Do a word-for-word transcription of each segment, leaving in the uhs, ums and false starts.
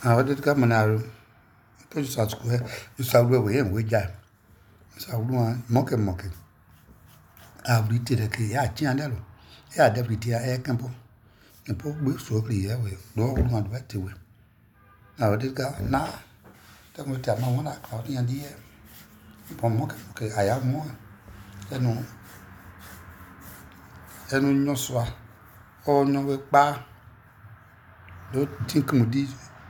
a ode ka manaro to sa sku he sa ru we en we ja sa ru an moke moke a ri ti de ke ya ti an lo ya de ri ti e kan po en po gbe so ri ye we do ru an ba ti we a ode ka na ta mo ta ma wona ka ti an di e po moke moke aya mo enu enu nyo so a o no we pa do think mo di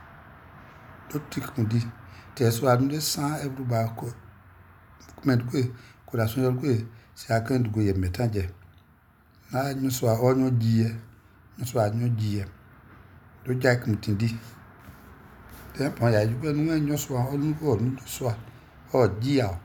do think mo di te so anu de san everybody ko comment ko ko la so ko se akan du go ye metaje na nyo so a o nyo ji e nyo so a nyo ji e do ja ko mtindi te pon ya ju ko nu nyo so a o nu ko nu so a o ji a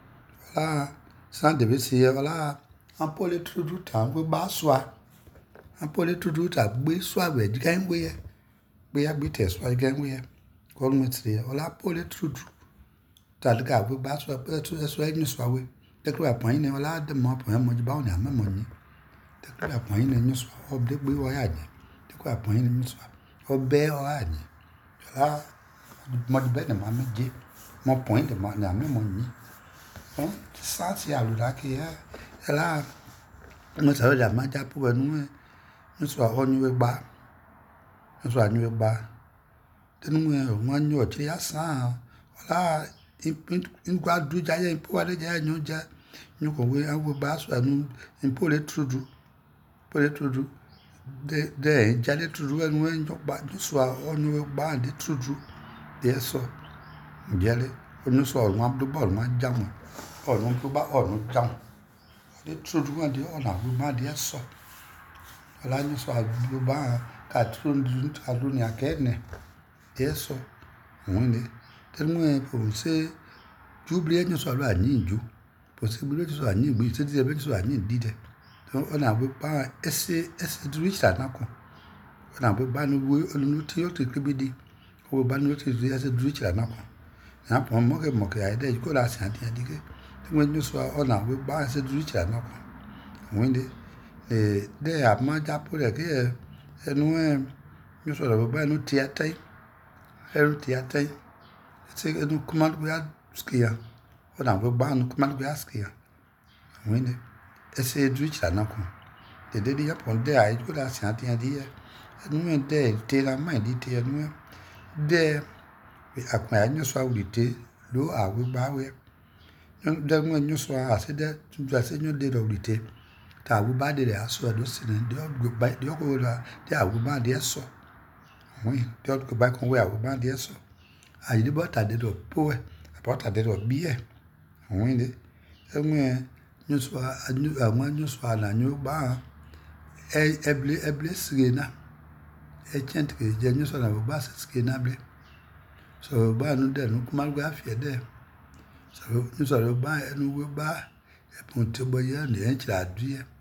la san de be se la un peu le trou du temps we ba so a un peu le trou du ta gbe so a we ji kan we ye gbe ya gbe te so a gan we ye ko nu ti ola peu le trou du ta de ga we ba so pe so so e ni so a we te ko apon ni ola de mo pon mo ji ba o ni ama mo ni te ko apon ni ni so o de gbe o ya ni te ko apon ni ni so o be o ya ni ola mo de be ni ma me je mo pon de mo ni ama mo ni on sa ti alu la ke ya la mo sa la ma ja pu nu ni so o ni we gba ni so a ni we gba te nu e mo nyo ti ya san ola in gba du ja ye po wa le ja nyo ja nyo ko we awo ba so anu in po le trudu po le trudu de de ja le trudu enu en jo gba ni so o ni we gba de trudu de so njele o ni so o ma do ball ma ja mo o no to ba o no ja mo de trudu ma de o na we ma de so ola ni so a do ba ka trudu ta do ni akene de so won ni te nu e po se jubli ni so lo ani ju possibility so ani gbe se de be so ani dide to ona we pa ese ese reach ta na ko ona we ba nu we onu ti o ti kibidi o ba nu ti ese reach ta na ko na po mo ke mo ke ai de ko la san ti adike te mo ni so ona we ba ese reach ta na ko won de e de a ma ja po re ke enu e ni so lo ba nu ti atai eru ti atai se enu kuma we skia ona we ba nu kuma we skia won de ese reach ta na ko de de ya pon de ai ko la san ti adike enu e de te la ma di te enu de akun ya ni so awite lo awe ba we de mo ni so a se de tu se nyo de do awite ta awe ba de aso do sin de go ba de ko la de awe ba de so won de ko ba kon we awe ba de so ayi de bota de do po e bota de do bi e won de enu e ni so a àwọn ni so ala ni o ba e eble eble sirena e chent ke je ni so na ba se sirena ble so ba nu de nu kuma gba fi de so ni so lo ba enu we ba e pon te bo ye ni en tra du ye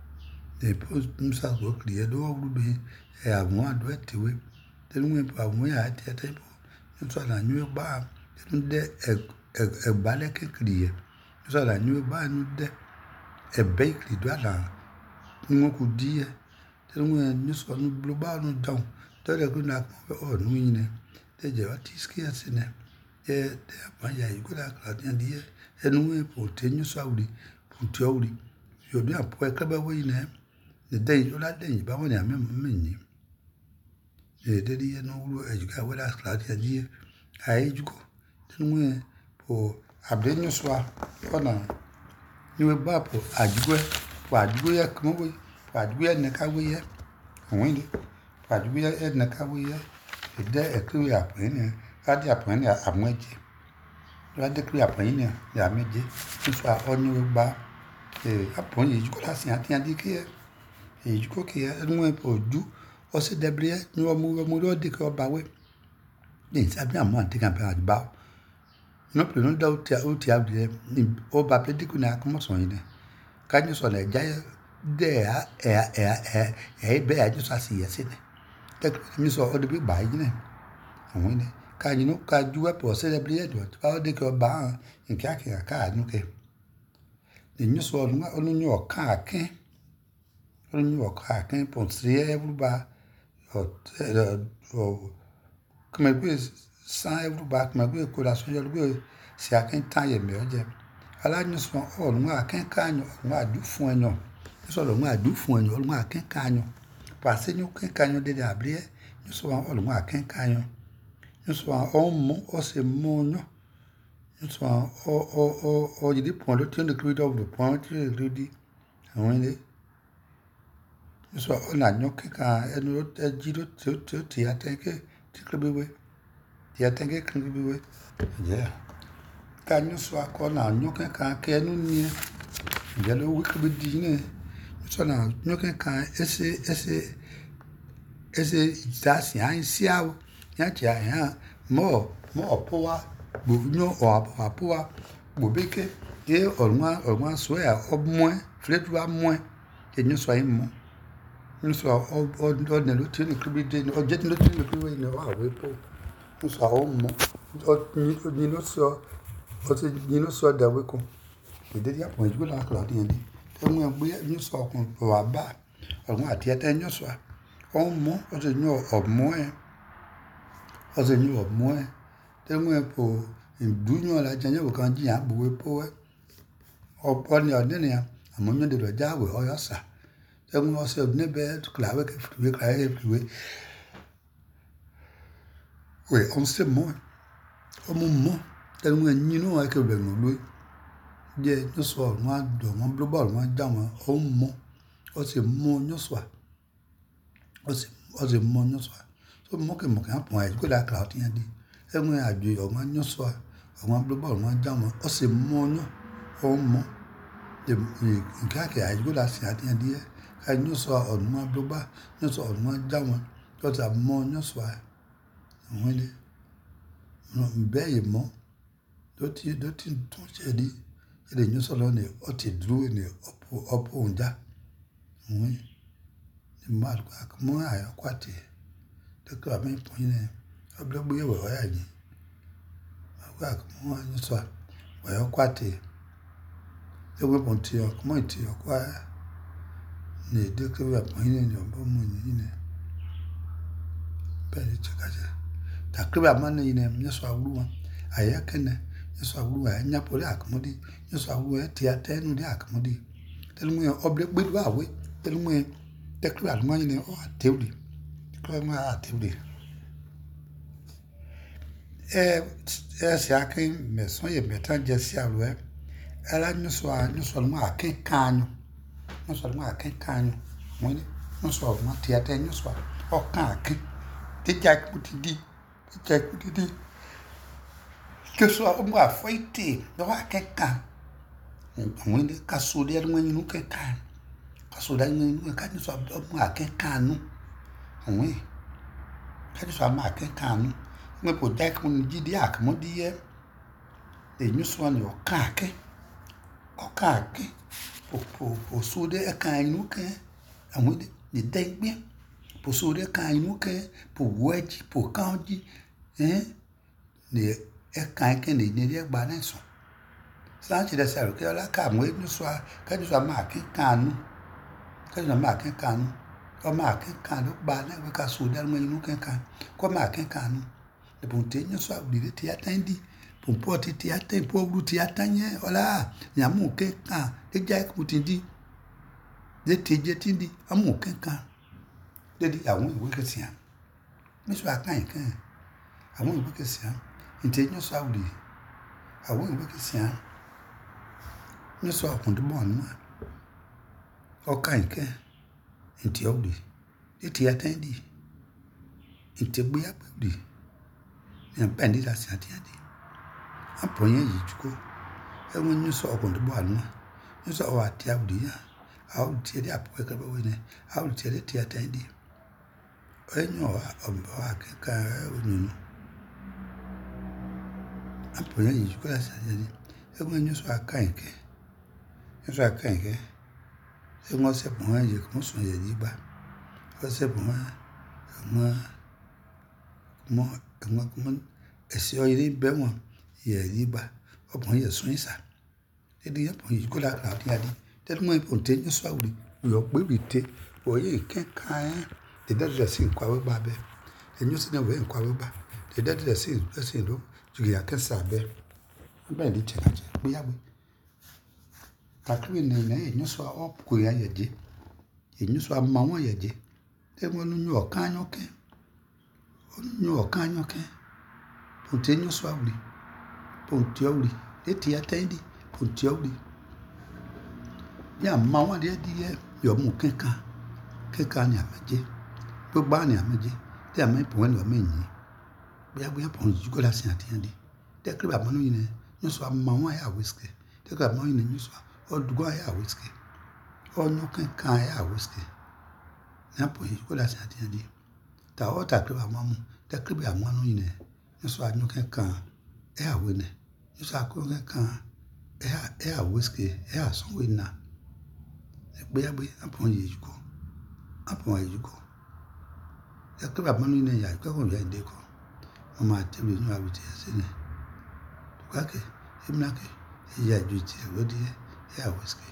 e po nu sa go kri e do ru be e àwọn ado ti we te nu we pa àwọn ya ti te po ni so na ni we ba nu de e e ba le ke kri ye ni so na ni we ba nu de e be kri do ala ni mo ku di ye te nu we ni so nu blo ba nu down to le ku na o nu yin ne te je wa ti skia sine e de ma ya yi ko la kla ti ndi e enu e po te nyu so awri po ti awri yo bi apo e kaba we ne de de yo la de yi ba won ya me me ni e de di enu ru e ga we la kla ti ndi e ai ju ko enu e po abre nyu so a ona ni we ba po ajugwe po ajugwe ya ko we po ajugwe ne ka we ye won ni po ajugwe ya ne ka we ye de e ku ya po ni ka di apo ni amoje la de ku apo ni ya meje ni so a oni we ba e apo ni ju ko la sin ati andi ke e ju ko ke enu e po ju o se debre ni o mu mo lo de ko ba we ni sa bi amo ante kan ba ba no pe no da o ti o ti abi ni o ba pe diku na ko mo so yin ka ni so le ja de a e e e e be a ju sa si yesi ne te mi so o de bi ba yin ne àwọn ni ka ni no ka ju e po se debre do ba o de ko ba in ka ke ka nu ke ni so nu o nu o ka ken o nu o ka ken po si e bu ba o o come be san everybody come be ko la so yo be si akin tan ye me oje ala nyu so o nu akin kan yo nu adu fun enyo so lo nu adu fun enyo nu akin kan yo pa se nyu kin kan yo de de ablie nyu so o nu akin kan yo nyu so o mo o se mo nyo nyu so o o o o di point le tien de create of the point ready awon le nyu so o na nyu kin kan enu e ji do to ti ateke ti klebewe ti ateke klebewe yeah ka nyu so ko na nyu kin kan ke nu ni je lo wi kebe di ne so na nyu kin kan ese ese ese da si an si awo ya ti ya mo mo powa bu nyu o apowa bu beke e orun orun so ya o mo fletu a mo e nyu so yin mo nyu so o o ne lo ti ni kebe di o je ti lo ti ni kebe ni wa we po nyu so o mo o ni lo so o ti ni lo so da we ko ide dia po ju la kla di ndi te mo gbe nyu so kun wa ba orun ati ete nyu so o mo o ti nyu o mo e o ti nyu o mo e te mo po du nyu la je nyu kan ji an bu we po e o po ni o ni ya amo nyu de lo ja we o yo sa te mo se ne be kla we ke we kla e we we on se mo o mo mo te mo nyu no ke be no lo je nyu so ma do mo blo ball ma ja mo o mo o se mo nyu so o se o se mo nyu so so mo ke mo kan pon e ko la cloud yan di e mo aju o ma nyu so o ma blo ball ma ja mo o se mo nyu o mo de nka ke aju ko la si ati yan di e ka nyu so o ma blo ba nyu so o ma ja mo o ta mo nyu so won le no be ye mo do ti do ti tun se di ele nyu so lo ni o ti dúró ni opo opo nja won ni mal kwa mo ayo kwati de ka mi pon ni oblo gbe we wa yin kwa mo nyu so wa yo kwati e we pon ti o mo ti o kwa ni de ka we pon ni ni obo mo ni ni pe ni chakaje ta kriba man ni ni nyu so awuru aya kene nyu so awuru anya pole akomodi nyu so awuru ti atenu de akomodi telu mo oblo gbe wa we telu mo te kriba mo ni o atewri kriba mo atewri e e se akin me so ye metan je si aru e ala nyu so nyu so mo akin kanyu nyu so mo akin kanyu mo ni nyu so mo ti atenu nyu so o kan akin ti ja ku ti di ti ja ku ti di que soit o mo afoite do akin kan mo ni ka so de mo ni nu kan ka so da ni nu ka ni so mo akin kan nu won ka ni so ma akin kan nu me po da ku ni di ak mo di e e nyu so ni o kan akin o kan akin po po po so de kan nu kan awon de ni dengbe po so de kan nu kan po weji po kanji eh ni e kan ken ni ni gba na so sa ti da sa ro ke la ka mo nyu so ka ni so ma akin kan nu ka ni ma akin kan nu ko ma akin kan lo gba na we ka so da mo nu kan kan ko ma akin kan nu de bon te nyu so bi de ti atendi po po ti ti aten po ru ti atanye ola nya mu ke kan de ja ku ti di de ti je ti di amu ke kan de di awon iwe ke ti an mi so akan kan awon iwe ke ti an nte nyu so awuri awon iwe ke ti an nyu so akun de bon ma o kan kan nte awuri de ti atendi nte gbe ya gbe ni ben di da si ati ati apon yen yi juko e won nyu so akun de bon ma nyu so wa ti awuri ya awu ti de apo ke be we ni awu ti de ti atendi enyo wa obo akeka onunu apon yen yi juko la si ati e won nyu so akan ke nyu so akan ke e won se bon ye ko so ye yi ba o se bon mo mo mo mo esi o ire be won ye yi ba o bon ye sun isa e di apon yi juko la kla ti adi te mo e pon te nyu so awuri yo pe bi te o ye ken kan de de de sin kwa we ba be enyu si na we kwa we ba e da de se se do ju ya kesa be ba ndi chena je pe ya we takri ne ne enyo so op ko ya yeje enyo so ma won yeje te mo nu nyo kan yo ke nyo kan yo ke o te nyo so awri o ti awri e ti atendi o ti awri ya ma won de di ye yo mu kenkan kenkan ni ameje gbogbo ni ameje te ame po en lo me yin bí a bóyá pọ̀n jù kó la sin àti yẹn di tẹ́kiri àmọ́ ní yìí ní sọ àmọ́ wọn ayé àwísìkè tẹ́kiri àmọ́ yìí ní sọ ọdúgbò ayé àwísìkè ọ̀nyọ́ kankan ayé àwísìkè ní àpò yìí kó la sin àti yẹn di tà ọ́ tàkiri àmọ́ mu tẹ́kiri àmọ́ ní yìí ní sọ ànyọ́ kankan ayé àwí ní ní sọ àkó kankan ayé àwísìkè ayé àsọ̀wé nà bí a bóyá àpò yìí jù kó àpò yìí jù kó tẹ́kiri àmọ́ ní yìí yà kẹ́kọ̀ọ́ yà dé kọ́ ọmọ àtẹ̀wé ní àwùjọ ẹ̀sìn ní tukake emnake eya juti lodi ya whiskey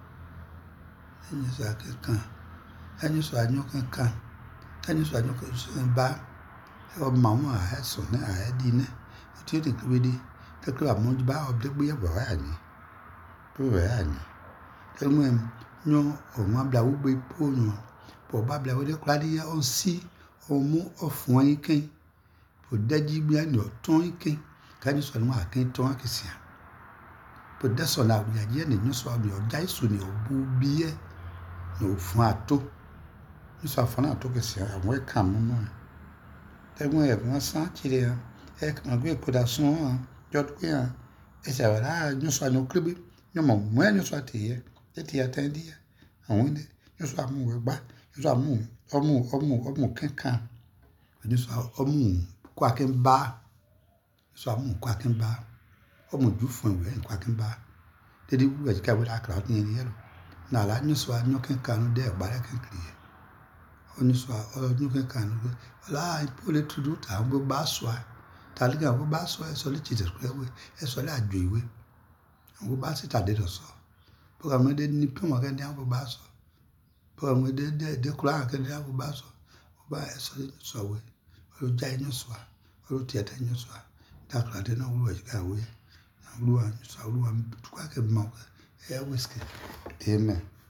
enyo so akan enyo so anyo kan enyo so anyo kan so ba o ma won a so na a di ne ti o de gbe di te ko ba mo ba o de gbe ba wa ni to wa ni te mo nyo o ma bla wo gbe po nyo po ba bla wo de kla di ya on si o mu o fun yin kin po daji gbe ani o ton yin kin kani so no akin ton akisia po de so na wi aje ne nyo so abi o dai so ni obu biye no fun ato nyo so afana ato kisia awon kan mu no te mo e won san chire e kan gbe ko da sun jo pe an e se wala nyo so anyo kribi nyo mo mo nyo so atiye e ti atendi awon ne nyo so amu we gba nyo so amu omu omu omu kankan nyo so omu kwa kin ba so amu kwa kin ba omu ju fun we kwa kin ba dedi wu e ka we la kra ni ni yelo na la nyu so anyu kin kan de gba re kin kri onyu so onyu kin kan la pole tudu ta gbo ba so ta li ga gbo ba so e so le chi de we e so le ajo iwe gbo ba si ta de do so bo ka mo de ni pe mo kan de gbo ba so bo ka mo de de de kura kan de gbo ba so ba e so so we o ja nyu so o ti ata nyu so takra de na wo e ka we Olúwa sọ Olúwa tukwa ke mo e whiskey amen.